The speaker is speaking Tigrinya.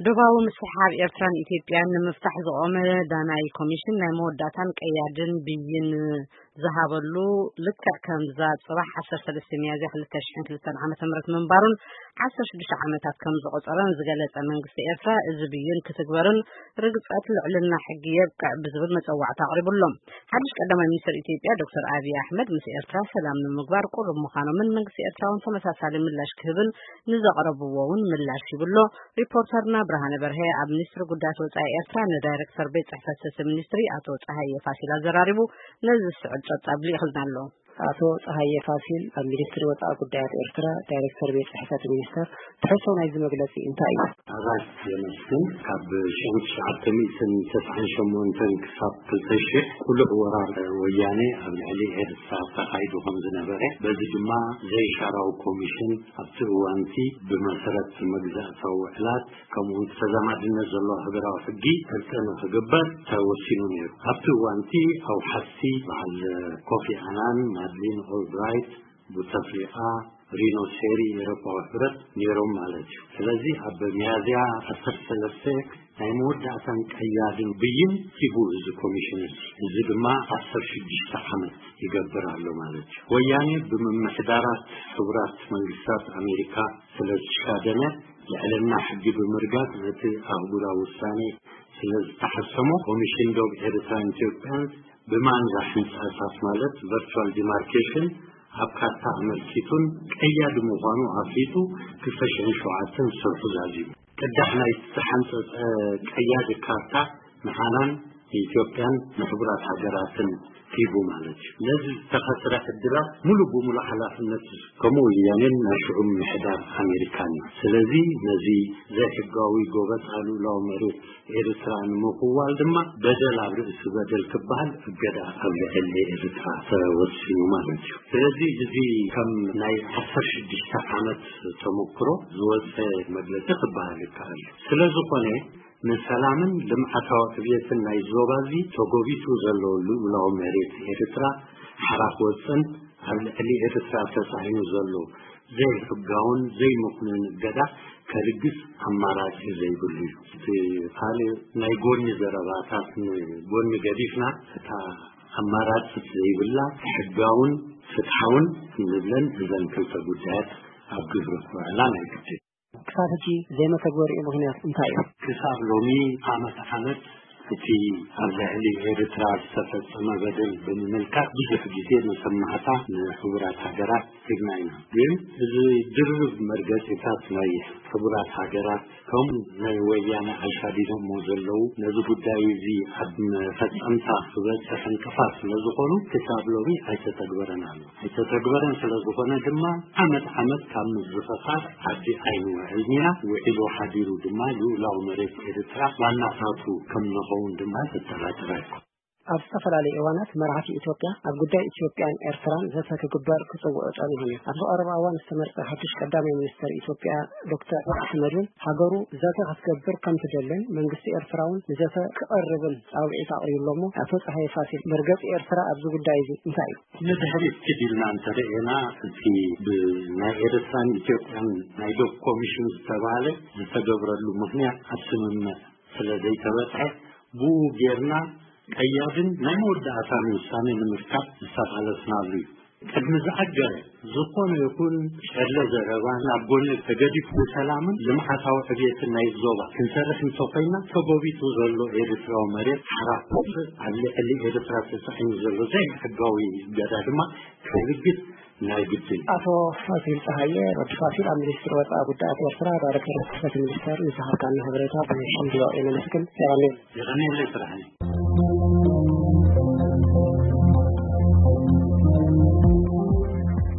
دباو مسحاب إيرتران إثيوبيان مفتح زقومه داناي كوميشن نموداتان قيادن بين ذهبلو لكع كان زاد صباح 10 ميادة للتشحن عامة مرت منبارن 16 عامتات كم زقطران زغلت منغست إيرترا إزبيين كتغبرن رغصات لعلنا حقيه بقع بزبد مصوع تقرب لهم حدش قدم المنستر إثيوبيا دكتور أبي أحمد مس إيرترا سلام المغبار قرب مخانو من منغست إيرترا وتمساسال ملاش كهبن نزقربوون ملاش يبلو ريبورترنا برهان برهي اب منستر قدات وصاي إيرترا ندايركتور بيت صحفة منستري አቶ ፀሐዬ ፋሲል አዘራሪቡ ነዚህ ሰዓት ተጣብሊ ይخلናሉ አቶ ፀሐዬ ፋሲል ሚኒስትር ወጣ ጉዳያት ኤርትራ ዳይሬክተር ቤት ጽሕፈት ሚኒስተር ተሰውና ይዝ መግለጽ እንታይ አራት የመስን ካብ ሸንሽ አተሚስን ተሳንሸሞንተን ክሳብተሽ ኩሉ ወራር ወያኔ አብላሊ ኤርትራ ተካይዶ ከም ዝነበረ በዚህ ድማ ዘይሻራው ኮሚሽን አብትዋንቲ በመሰረት መግዛታው ዕላት ከመሆኑ ተዛማድነት ዘሎ ህብራው ህጊ ተልተነ ተገበር ተወሲኑ ነበር አብትዋንቲ አው ሐሲ ባል ኮፊ አናን ማድሊን ኦልብራይት ቡተፍሊአ ሪኖ ሴሪ የረፓው ህብረት ኔሮም ማለት ስለዚህ አበሚያዚያ 13 አይሞዳታን ቀያድን ብይን ሲቡዝ ኮሚሽነር እዚህ ድማ 16 ዓመት ይገብራሉ ማለት ወያኔ በመምሕዳራት ህብራት መንግስታት አሜሪካ ስለተሻደነ ለዓለምና ህግ በመርጋት ዘተ አህጉራ ውሳኔ ስለተሐሰሙ ኮሚሽን ዶብ ኤርትራ ኢትዮጵያን በማንዛህ ህንጻት ማለት ቨርቹዋል ዲማርኬሽን አብካታ መልኪቱን ቀያድ መሆኑ አፊቱ ክፈሽን ሸዋትን ሰርፉ ዛዚ ቀዳህና ይተሐንጽ ቀያድ ካርታ መሐናን ኢትዮጵያን መህብራት ሀገራትን ፊቡ ማለት ለዚህ ተፈሰረ እድራ ሙሉ በሙሉ ሐላፍነት ከሞ ያንን ናሽኡም መህዳር አሜሪካን ስለዚህ ለዚህ ዘህጋዊ ጎበጥ አሉ ላው መሬት ኤርትራን መቆዋል ድማ በደል አብርስ በደል ከባል እገዳ አብለል ኤርትራ ተወስኑ ማለት ስለዚህ እዚህ ከም ናይ 16 ዓመት ተሞክሮ ዝወፀ መግለጽ ተባለ ካል ስለዚህ ሆነ ሰላምን ለማዕታው አብየትን ናይ ዞባዚ ተጎቢቱ ዘለሉ ላው መሬት ኤርትራ حرف ወሰን አብለል ኤርትራ ተሳይኑ ዘሎ ዘይ ህጋውን ዘይ መኩነን ገዳ ከልግስ አማራጭ ዘይብሉ ካለ ናይ ጎን ዘረባታት ጎን ገዲፍና ታ አማራጭ ዘይብላ ህጋውን ፍትሐውን ንብለን ዘን ከልተ ጉዳያት አብግብሩ ዓላማ ይከተ ካፈጂ ዘይ መተግበር ምክንያት እንታይ ክሳብ ሎሚ አመት እቲ አብላሊ ኤርትራ ተፈጸመ በደል በመልካት ብዙ ጊዜ ተሰማታ ህብራት ሀገራት ሲግናይና ግን እዚህ ድርብ መርገጽታት ላይ ህብራት ሀገራት ከም ወያኔ አልሻዲዶ ሞዘለው ነዚ ጉዳይ እዚ አድመ ፈጸምታ ህብረት ተፈንቀፋት ስለዝኾኑ ተሳብሎቢ አይተተግበረናል አይተተግበረን ስለዝኾነ ድማ አመት ካብ ዝፈፋት አዲ አይኑ ዕልሚያ ወኢሎ ሐዲሩ ድማ ላው መሬት ኤርትራ ዋናታቱ ከም ነው ወንድማ ተተራጥራይ አስተፈላሊ ኤዋናት መራሒ ኢትዮጵያ አጉዳይ ኢትዮጵያን ኤርትራን ዘተከግበር ክጽውዕ ጻን ይሆነ አቶ አርባዋን ተመርጠ ሐዲሽ ቀዳማይ ሚኒስትር ኢትዮጵያ ዶክተር አህመድ ሀገሩ ዘተ አስከብር ከም ተደለን መንግስት ኤርትራውን ዘተ ከቀርብን ጻውዒታ አቅሪሎሞ አቶ ፀሐይ ፋሲል በርገጥ ኤርትራ አብዙ ጉዳይ እንታይ ለደህሪ ትዲልና አንተረና እቲ በናይኤርትራን ኢትዮጵያን ናይዶ ኮሚሽን ተባለ ዝተገብረሉ ምክንያት አስምመ ስለዚህ ተበጣይ ቡ ጌርና ቀያድን ናይሞዳታን ውሳኔ ንምርካት ተሳፋለስናሉ ቀድም ዘአገረ ዝኾነ ይኩን ሸለ ዘረባን አጎነ ተገዲፍ ሰላምን ለማታው አብየትና ይዞባ ክንሰርፍ እንተፈይና ተጎቢቱ ዘሎ ኤርትራው መሬት حرف አለ ኤርትራ ተሳይን ዘሎ ዘይ ህጋዊ ገዳድማ ከልግት ናይግት አቶ ፋሲል ፀሐዬ ፋሲል ሚኒስትር ወጣ ጉዳያት ኤርትራ ዳይሬክተር ጽሕፈት ሚኒስተር ይስሐቅ ካነ ህብረታ በሽንዲዮ ኤነስክን ያለ የራኔ ለስራህ